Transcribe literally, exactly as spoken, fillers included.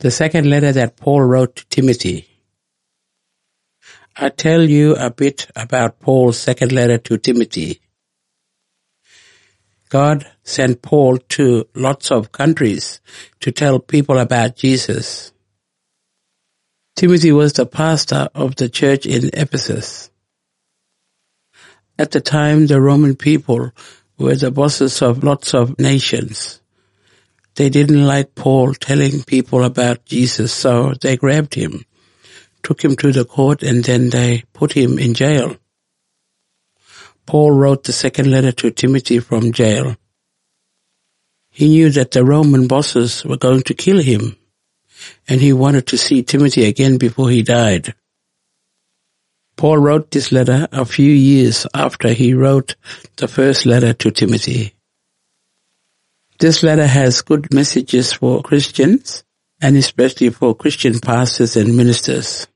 The second letter that Paul wrote to Timothy. I tell you a bit about Paul's second letter to Timothy. God sent Paul to lots of countries to tell people about Jesus. Timothy was the pastor of the church in Ephesus. At the time, the Roman people were the bosses of lots of nations. They didn't like Paul telling people about Jesus, so they grabbed him, took him to the court, and then they put him in jail. Paul wrote the second letter to Timothy from jail. He knew that the Roman bosses were going to kill him, and he wanted to see Timothy again before he died. Paul wrote this letter a few years after he wrote the first letter to Timothy. This letter has good messages for Christians, and especially for Christian pastors and ministers.